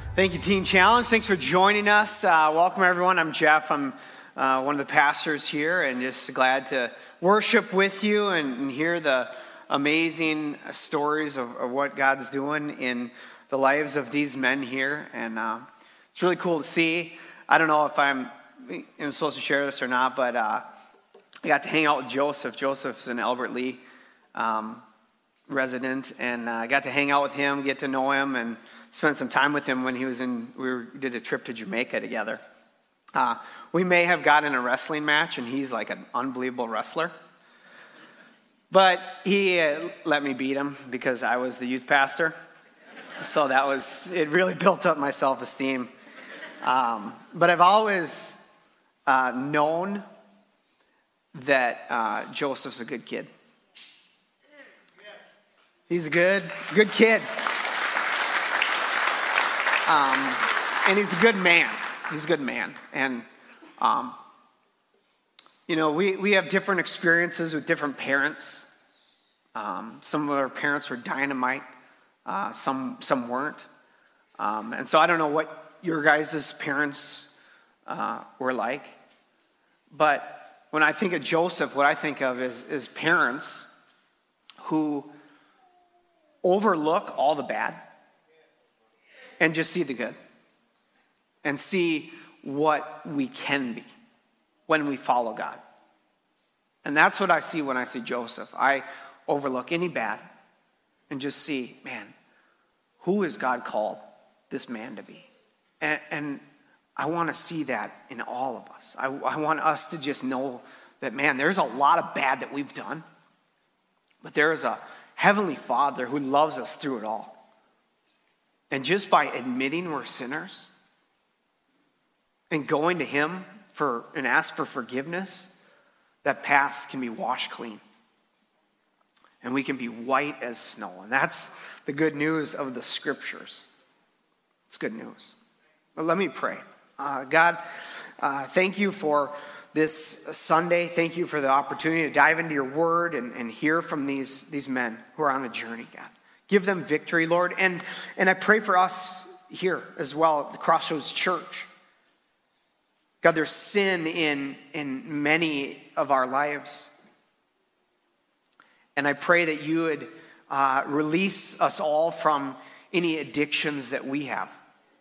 Thank you, Teen Challenge. Thanks for joining us. Welcome, everyone. I'm Jeff. I'm one of the pastors here, and just glad to worship with you and hear the amazing stories of what God's doing in the lives of these men here. And it's really cool to see. I don't know if I'm supposed to share this or not, but I got to hang out with Joseph. Joseph's an Albert Lea resident, and I got to hang out with him, get to know him, and spent some time with him when he was we did a trip to Jamaica together. We may have gotten a wrestling match, and he's like an unbelievable wrestler. But he let me beat him because I was the youth pastor. So it really built up my self-esteem. But I've always known that Joseph's a good kid. He's a good kid. And he's a good man. He's a good man. And, we have different experiences with different parents. Some of our parents were dynamite. Some weren't. And so I don't know what your guys' parents were like. But when I think of Joseph, what I think of is parents who overlook all the bad and just see the good and see what we can be when we follow God. And that's what I see when I see Joseph. I overlook any bad and just see, man, who has God called this man to be? And I want to see that in all of us. I want us to just know that, man, there's a lot of bad that we've done, but there is a Heavenly Father who loves us through it all. And just by admitting we're sinners and going to Him and ask for forgiveness, that past can be washed clean. And we can be white as snow. And that's the good news of the Scriptures. It's good news. But let me pray. God, thank you for this Sunday. Thank you for the opportunity to dive into your word and hear from these men who are on a journey, God. Give them victory, Lord. And I pray for us here as well at the Crossroads Church. God, there's sin in many of our lives. And I pray that you would release us all from any addictions that we have.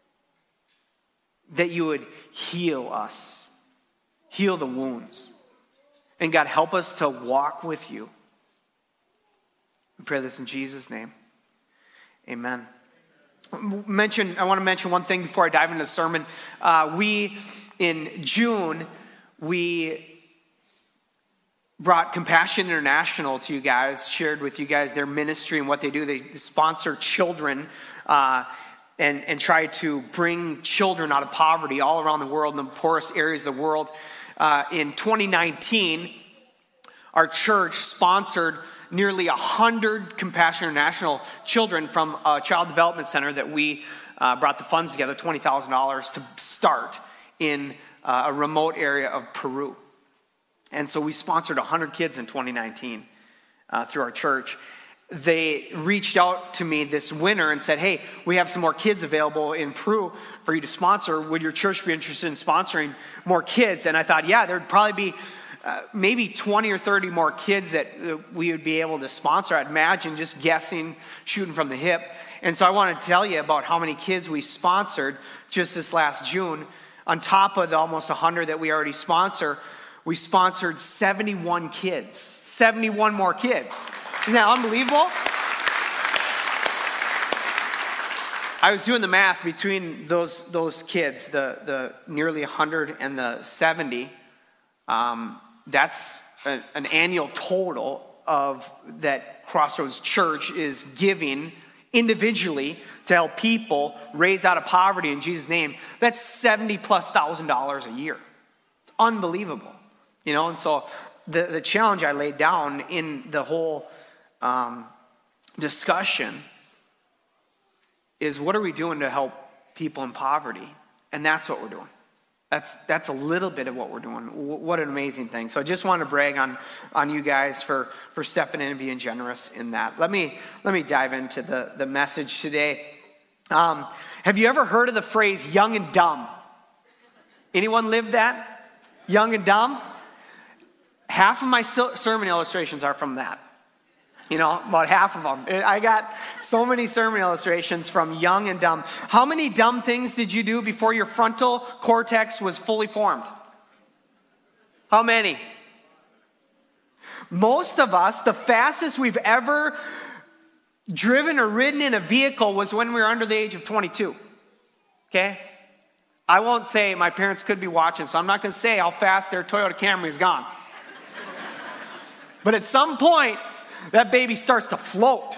That you would heal us. Heal the wounds. And God, help us to walk with you. We pray this in Jesus' name. Amen. I want to mention one thing before I dive into the sermon. In June, we brought Compassion International to you guys, shared with you guys their ministry and what they do. They sponsor children and try to bring children out of poverty all around the world, in the poorest areas of the world. In 2019, our church sponsored nearly 100 Compassion International children from a child development center that we brought the funds together, $20,000 to start in a remote area of Peru. And so we sponsored 100 kids in 2019 through our church. They reached out to me this winter and said, hey, we have some more kids available in Peru for you to sponsor. Would your church be interested in sponsoring more kids? And I thought, yeah, there'd probably be maybe 20 or 30 more kids that we would be able to sponsor. I'd imagine, just guessing, shooting from the hip. And so I want to tell you about how many kids we sponsored just this last June. On top of the almost 100 that we already sponsor, we sponsored 71 kids. 71 more kids. Isn't that unbelievable? I was doing the math between those kids, the nearly 100 and the 70. That's an annual total of that Crossroads Church is giving individually to help people raise out of poverty in Jesus' name. That's $70,000+ a year. It's unbelievable, And so the challenge I laid down in the whole discussion is, what are we doing to help people in poverty? And that's what we're doing. That's a little bit of what we're doing. What an amazing thing. So I just want to brag on you guys for stepping in and being generous in that. Let me dive into the message today. Have you ever heard of the phrase young and dumb? Anyone lived that? Young and dumb? Half of my sermon illustrations are from that. About half of them. I got so many sermon illustrations from young and dumb. How many dumb things did you do before your frontal cortex was fully formed? How many? Most of us, the fastest we've ever driven or ridden in a vehicle was when we were under the age of 22. Okay? I won't say, my parents could be watching, so I'm not going to say how fast their Toyota Camry is gone. But at some point, that baby starts to float.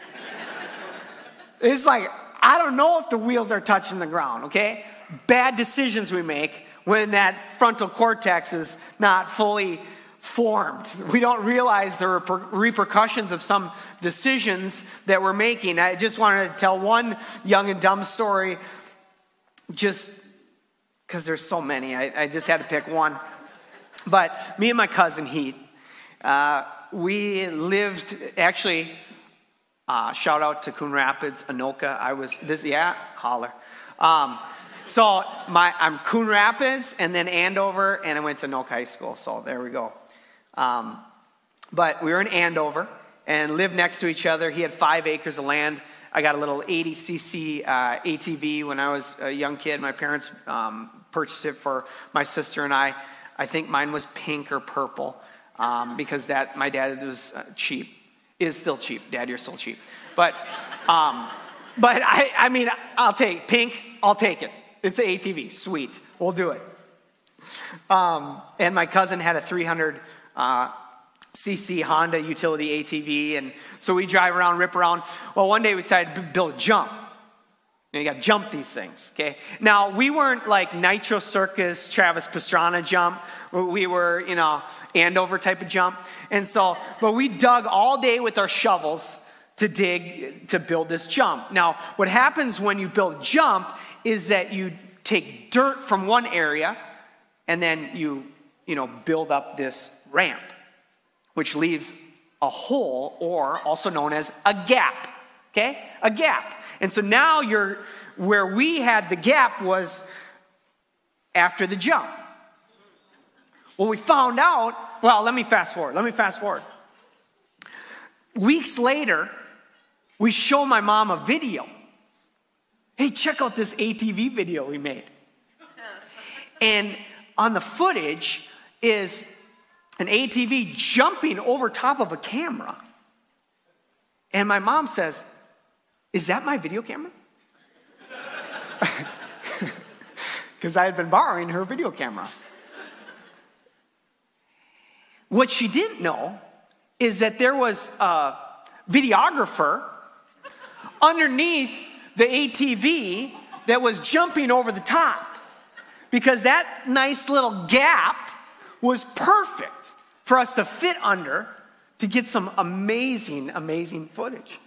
It's like, I don't know if the wheels are touching the ground, okay? Bad decisions we make when that frontal cortex is not fully formed. We don't realize the repercussions of some decisions that we're making. I just wanted to tell one young and dumb story, just because there's so many. I just had to pick one. But me and my cousin Heath, we lived, actually, shout out to Coon Rapids, Anoka. Holler. So I'm Coon Rapids and then Andover, and I went to Anoka High School. So there we go. But we were in Andover and lived next to each other. He had 5 acres of land. I got a little 80cc ATV when I was a young kid. My parents purchased it for my sister and I. I think mine was pink or purple. Because my dad was cheap, is still cheap. Dad, you're still cheap. But I mean, I'll take pink. I'll take it. It's an ATV. Sweet. We'll do it. And my cousin had a 300 cc Honda utility ATV, and so we drive around, rip around. Well, one day we decided to build a jump. You got to jump these things, okay? Now, we weren't like Nitro Circus, Travis Pastrana jump. We were, Andover type of jump. And so, but we dug all day with our shovels to build this jump. Now, what happens when you build a jump is that you take dirt from one area and then you build up this ramp, which leaves a hole, or also known as a gap, okay? A gap. And so now where we had the gap was after the jump. Well, we found out, let me fast forward. Weeks later, we show my mom a video. Hey, check out this ATV video we made. And on the footage is an ATV jumping over top of a camera. And my mom says, "Is that my video camera?" Because I had been borrowing her video camera. What she didn't know is that there was a videographer underneath the ATV that was jumping over the top, because that nice little gap was perfect for us to fit under to get some amazing, amazing footage.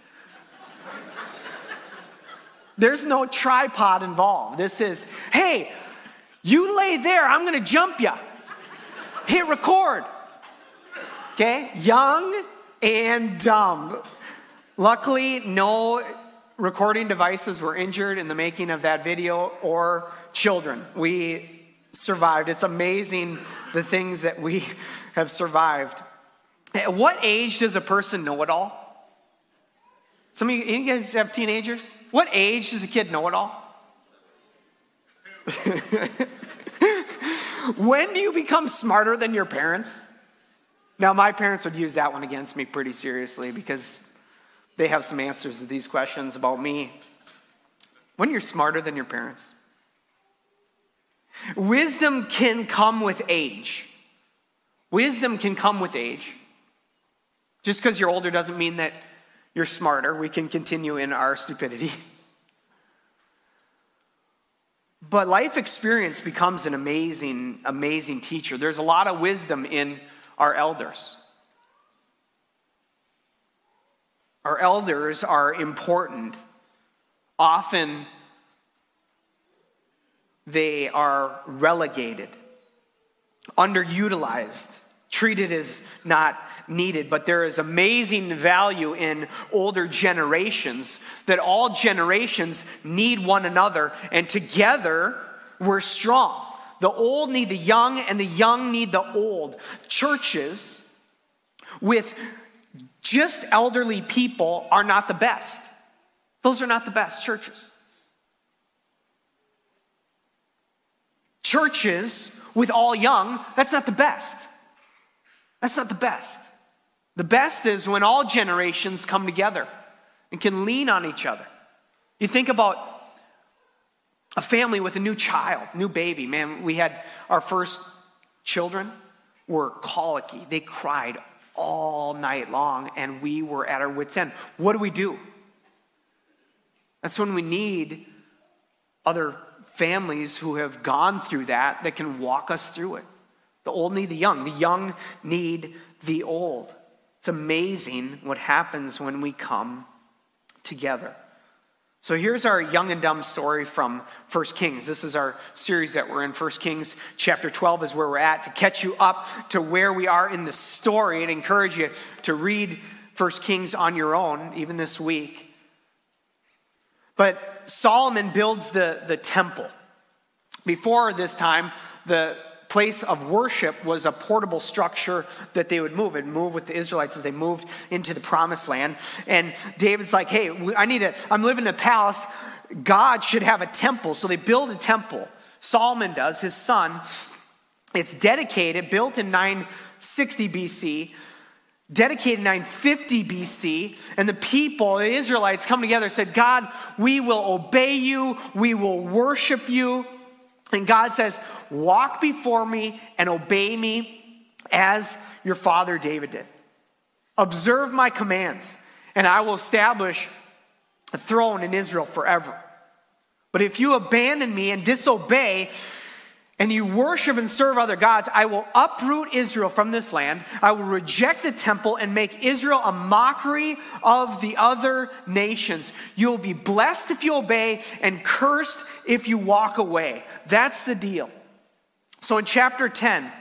There's no tripod involved. This is, hey, you lay there, I'm going to jump you. Hit record. Okay? Young and dumb. Luckily, no recording devices were injured in the making of that video, or children. We survived. It's amazing the things that we have survived. At what age does a person know it all? Some of you guys have teenagers? What age does a kid know it all? When do you become smarter than your parents? Now, my parents would use that one against me pretty seriously, because they have some answers to these questions about me. When you're smarter than your parents. Wisdom can come with age. Wisdom can come with age. Just because you're older doesn't mean that you're smarter. We can continue in our stupidity. But life experience becomes an amazing, amazing teacher. There's a lot of wisdom in our elders. Our elders are important. Often they are relegated, underutilized treated as not needed, but there is amazing value in older generations, that all generations need one another, and together we're strong. The old need the young, and the young need the old. Churches with just elderly people are not the best. Those are not the best churches. Churches with all young, that's not the best. That's not the best. The best is when all generations come together and can lean on each other. You think about a family with a new child, new baby. Man, we had our first children were colicky. They cried all night long, and we were at our wits' end. What do? That's when we need other families who have gone through that can walk us through it. The old need the young need the old. It's amazing what happens when we come together. So here's our young and dumb story from 1 Kings. This is our series that we're in. 1 Kings chapter 12 is where we're at. To catch you up to where we are in the story and encourage you to read 1 Kings on your own, even this week. But Solomon builds the temple. Before this time, the place of worship was a portable structure that they would move. It'd move with the Israelites as they moved into the promised land. And David's like, hey, I'm living in a palace. God should have a temple. So they build a temple. Solomon does, his son. It's dedicated, built in 960 BC, dedicated in 950 BC. And the people, the Israelites, come together and said, God, we will obey you. We will worship you. And God says, walk before me and obey me as your father David did. Observe my commands, and I will establish a throne in Israel forever. But if you abandon me and disobey, and you worship and serve other gods, I will uproot Israel from this land. I will reject the temple and make Israel a mockery of the other nations. You'll be blessed if you obey and cursed if you walk away. That's the deal. So in chapter 10,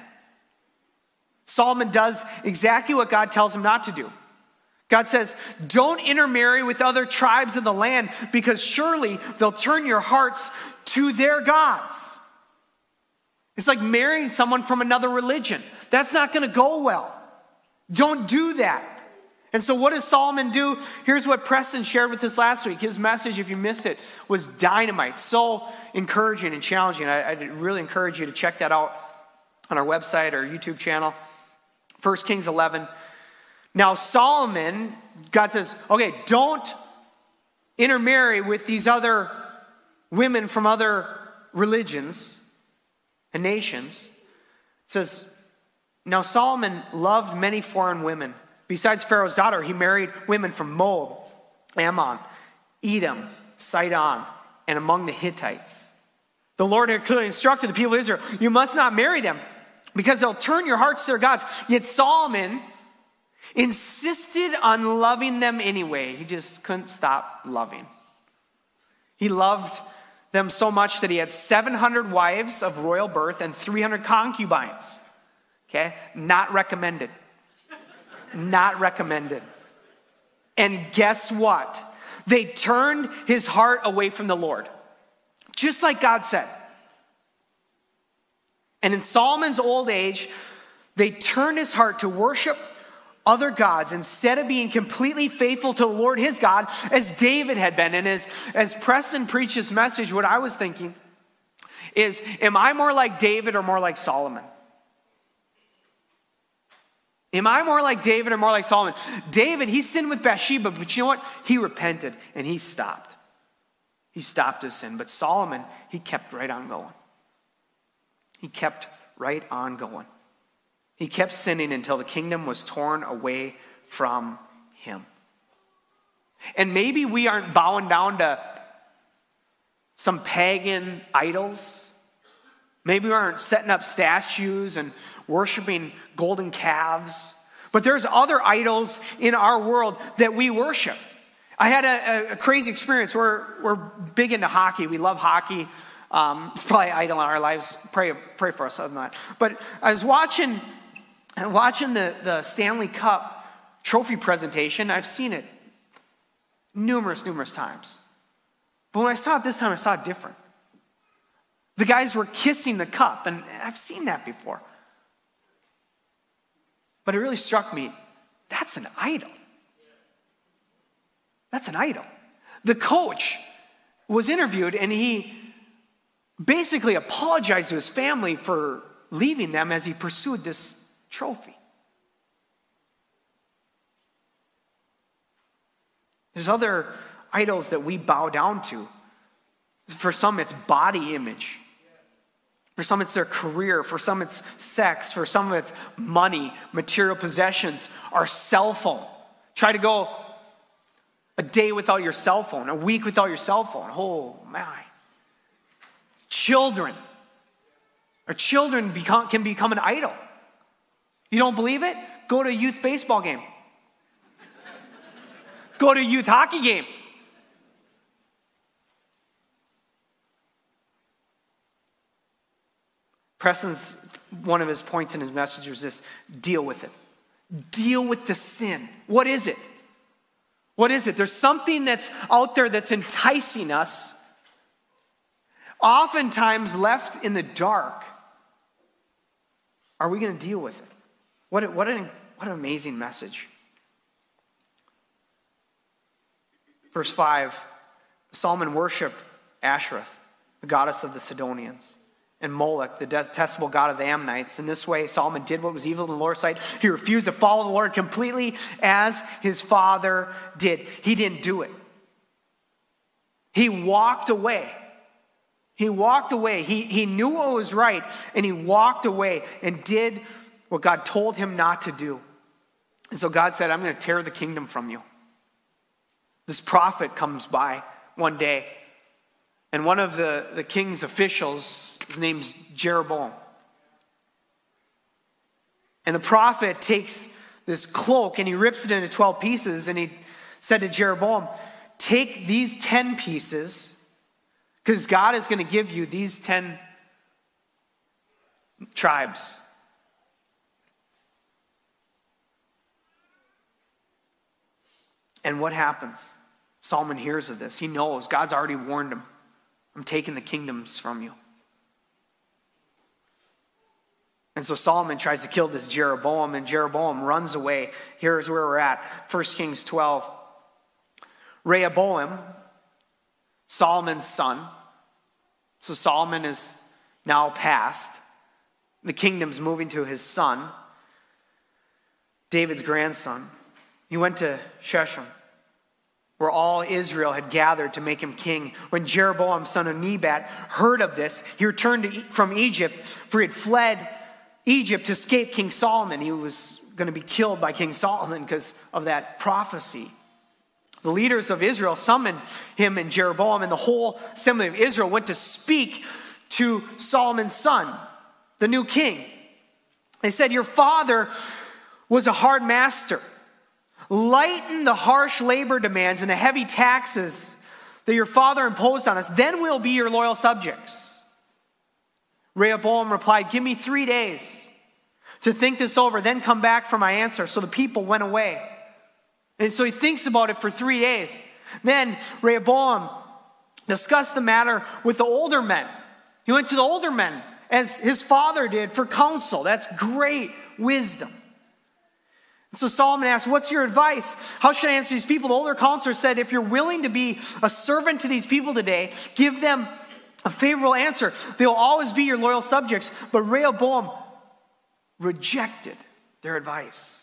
Solomon does exactly what God tells him not to do. God says, don't intermarry with other tribes of the land, because surely they'll turn your hearts to their gods. It's like marrying someone from another religion. That's not going to go well. Don't do that. And so what does Solomon do? Here's what Preston shared with us last week. His message, if you missed it, was dynamite. So encouraging and challenging. I really encourage you to check that out on our website or YouTube channel. 1 Kings 11. Now Solomon, God says, okay, don't intermarry with these other women from other religions and nations. It says, now Solomon loved many foreign women. Besides Pharaoh's daughter, he married women from Moab, Ammon, Edom, Sidon, and among the Hittites. The Lord had clearly instructed the people of Israel, you must not marry them, because they'll turn your hearts to their gods. Yet Solomon insisted on loving them anyway. He just couldn't stop loving. He loved them so much that he had 700 wives of royal birth and 300 concubines. Okay? Not recommended. Not recommended. And guess what? They turned his heart away from the Lord. Just like God said. And in Solomon's old age, they turned his heart to worship other gods instead of being completely faithful to the Lord his God, as David had been. And as Preston preached his message, what I was thinking is, am I more like David or more like Solomon? Am I more like David or more like Solomon? David, he sinned with Bathsheba, but you know what? He repented and he stopped. He stopped his sin. But Solomon, he kept right on going. He kept right on going. He kept sinning until the kingdom was torn away from him. And maybe we aren't bowing down to some pagan idols. Maybe we aren't setting up statues and worshiping golden calves. But there's other idols in our world that we worship. I had a crazy experience. We're big into hockey. We love hockey. It's probably an idol in our lives. Pray for us on that. But I was watching And watching the Stanley Cup trophy presentation, I've seen it numerous times. But when I saw it this time, I saw it different. The guys were kissing the cup, and I've seen that before. But it really struck me, that's an idol. That's an idol. The coach was interviewed, and he basically apologized to his family for leaving them as he pursued this trophy. There's other idols that we bow down to. For some, it's body image. For some, it's their career. For some, it's sex. For some, it's money, material possessions, our cell phone. Try to go a day without your cell phone, a week without your cell phone. Oh, my. Children. Our children can become an idol. You don't believe it? Go to a youth baseball game. Go to a youth hockey game. Preston's, one of his points in his message was this: deal with it. Deal with the sin. What is it? What is it? There's something that's out there that's enticing us, oftentimes left in the dark. Are we going to deal with it? What an amazing message. Verse 5, Solomon worshipped Ashereth, the goddess of the Sidonians, and Molech, the detestable god of the Ammonites. In this way, Solomon did what was evil in the Lord's sight. He refused to follow the Lord completely as his father did. He didn't do it. He walked away. He walked away. He knew what was right, and he walked away and did what God told him not to do. And so God said, I'm going to tear the kingdom from you. This prophet comes by one day, and one of the king's officials, his name's Jeroboam. And the prophet takes this cloak and he rips it into 12 pieces, and he said to Jeroboam, take these 10 pieces, because God is going to give you these 10 tribes. And what happens? Solomon hears of this. He knows. God's already warned him. I'm taking the kingdoms from you. And so Solomon tries to kill this Jeroboam, and Jeroboam runs away. Here's where we're at. 1 Kings 12. Rehoboam, Solomon's son. So Solomon is now passed. The kingdom's moving to his son, David's grandson. He went to Shechem, where all Israel had gathered to make him king. When Jeroboam, son of Nebat, heard of this, he returned from Egypt, for he had fled Egypt to escape King Solomon. He was going to be killed by King Solomon because of that prophecy. The leaders of Israel summoned him and Jeroboam, and the whole assembly of Israel went to speak to Solomon's son, the new king. They said, your father was a hard master. Lighten the harsh labor demands and the heavy taxes that your father imposed on us. Then we'll be your loyal subjects. Rehoboam replied, give me 3 days to think this over, then come back for my answer. So the people went away. And so he thinks about it for 3 days. Then Rehoboam discussed the matter with the older men. He went to the older men, as his father did, for counsel. That's great wisdom. So Solomon asked, what's your advice? How should I answer these people? The older counselor said, if you're willing to be a servant to these people today, give them a favorable answer. They'll always be your loyal subjects. But Rehoboam rejected their advice.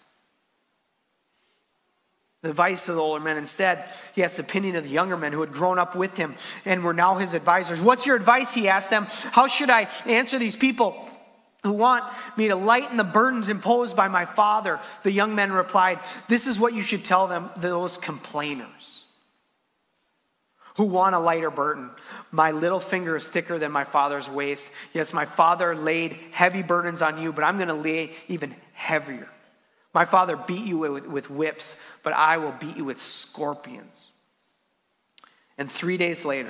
The advice of the older men. Instead, he asked the opinion of the younger men who had grown up with him and were now his advisors. What's your advice? He asked them. How should I answer these people who want me to lighten the burdens imposed by my father? The young men replied, this is what you should tell them, those complainers who want a lighter burden. My little finger is thicker than my father's waist. Yes, my father laid heavy burdens on you, but I'm going to lay even heavier. My father beat you with whips, but I will beat you with scorpions. And 3 days later,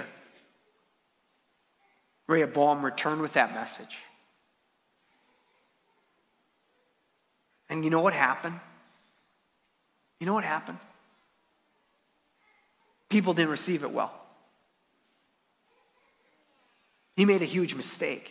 Rehoboam returned with that message. And you know what happened? You know what happened? People didn't receive it well. He made a huge mistake.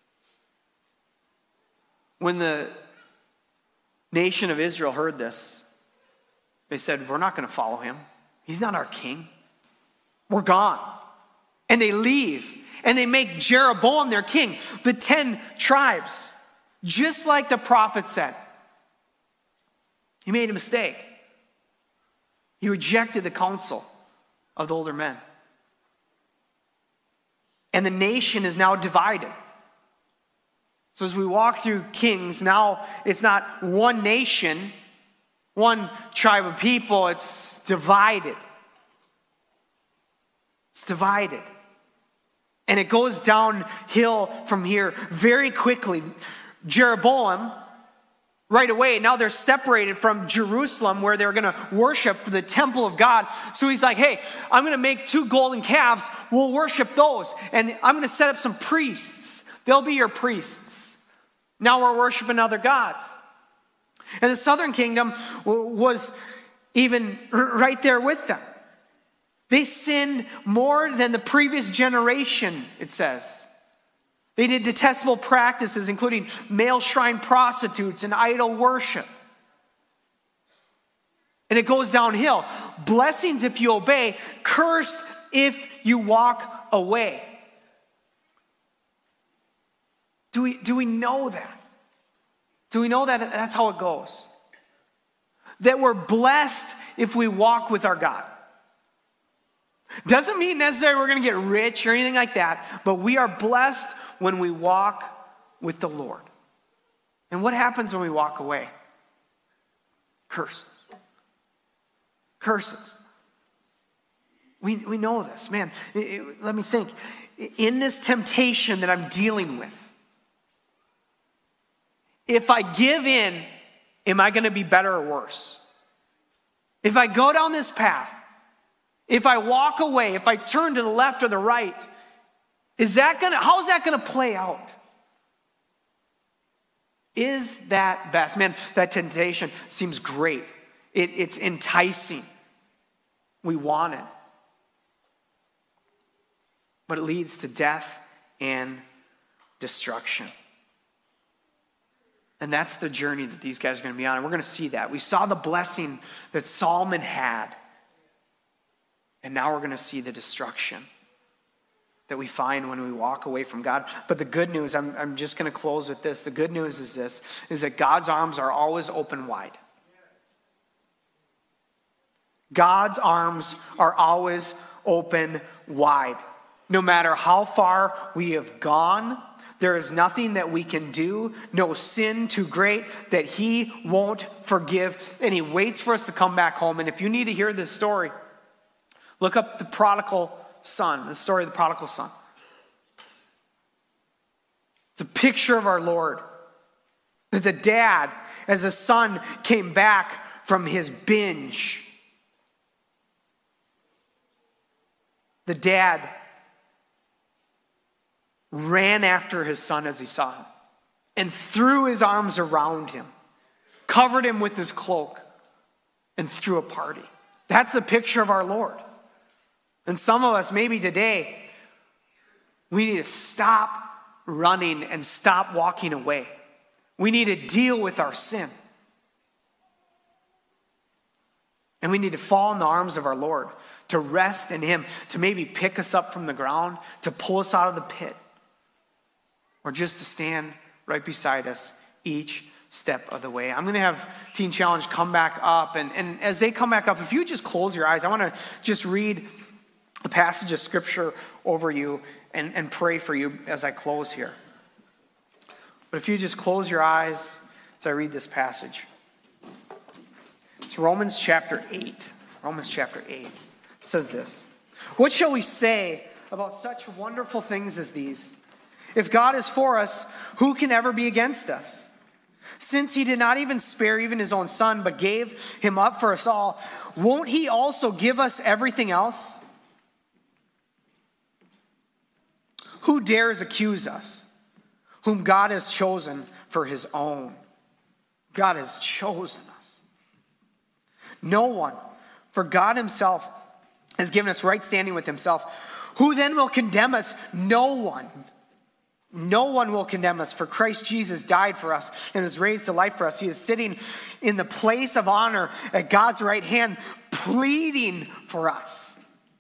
When the nation of Israel heard this, they said, we're not going to follow him. He's not our king. We're gone. And they leave. And they make Jeroboam their king. The 10 tribes. Just like the prophet said. He made a mistake. He rejected the counsel of the older men. And the nation is now divided. So as we walk through Kings, now it's not one nation, one tribe of people, it's divided. It's divided. And it goes downhill from here very quickly. Jeroboam, right away, now they're separated from Jerusalem where they're going to worship the temple of God. So he's like, hey, I'm going to make 2 golden calves. We'll worship those. And I'm going to set up some priests. They'll be your priests. Now we're worshiping other gods. And the southern kingdom was even right there with them. They sinned more than the previous generation, it says. They did detestable practices, including male shrine prostitutes and idol worship. And it goes downhill. Blessings if you obey, cursed if you walk away. Do we know that? Do we know that that's how it goes? That we're blessed if we walk with our God. Doesn't mean necessarily we're going to get rich or anything like that, but we are blessed when we walk with the Lord. And what happens when we walk away? Curses. Curses. We know this. Man, let me think. In this temptation that I'm dealing with, if I give in, am I going to be better or worse? If I go down this path, if I walk away, if I turn to the left or the right, how is that going to play out? Is that best? Man, that temptation seems great. It's enticing. We want it. But it leads to death and destruction. And that's the journey that these guys are going to be on. And we're going to see that. We saw the blessing that Solomon had. And now we're going to see the destruction that we find when we walk away from God. But the good news, I'm just going to close with this. The good news is this, is that God's arms are always open wide. God's arms are always open wide. No matter how far we have gone, there is nothing that we can do, no sin too great that he won't forgive. And he waits for us to come back home. And if you need to hear this story, look up the prodigal son, the story of the prodigal son. It's a picture of our Lord. As a dad, as a son came back from his binge, the dad ran after his son as he saw him and threw his arms around him, covered him with his cloak, and threw a party. That's the picture of our Lord. And some of us, maybe today, we need to stop running and stop walking away. We need to deal with our sin. And we need to fall in the arms of our Lord, to rest in him, to maybe pick us up from the ground, to pull us out of the pit, or just to stand right beside us each step of the way. I'm going to have Teen Challenge come back up. And as they come back up, if you just close your eyes, I want to just read a passage of scripture over you and pray for you as I close here. But if you just close your eyes as I read this passage. It's Romans chapter 8. Romans chapter 8. It says this. What shall we say about such wonderful things as these? If God is for us, who can ever be against us? Since he did not even spare even his own son, but gave him up for us all, won't he also give us everything else? Who dares accuse us, whom God has chosen for his own? God has chosen us. No one, for God himself has given us right standing with himself. Who then will condemn us? No one. No one will condemn us, for Christ Jesus died for us and was raised to life for us. He is sitting in the place of honor at God's right hand, pleading for us.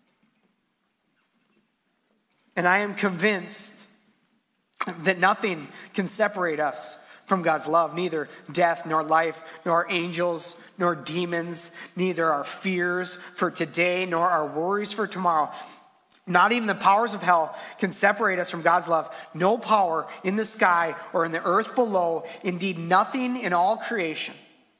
And I am convinced that nothing can separate us from God's love, neither death, nor life, nor angels, nor demons, neither our fears for today, nor our worries for tomorrow. Not even the powers of hell can separate us from God's love. No power in the sky or in the earth below, indeed nothing in all creation,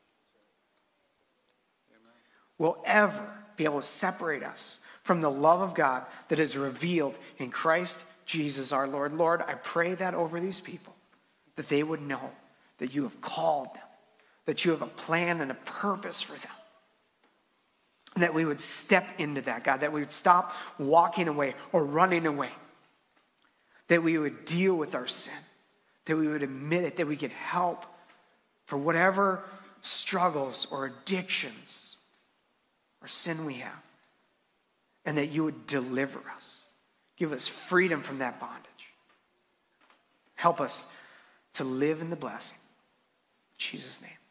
will ever be able to separate us from the love of God that is revealed in Christ Jesus our Lord. Lord, I pray that over these people, that they would know that you have called them, that you have a plan and a purpose for them. And that we would step into that, God, that we would stop walking away or running away, that we would deal with our sin, that we would admit it, that we get help for whatever struggles or addictions or sin we have, and that you would deliver us, give us freedom from that bondage. Help us to live in the blessing. In Jesus' name.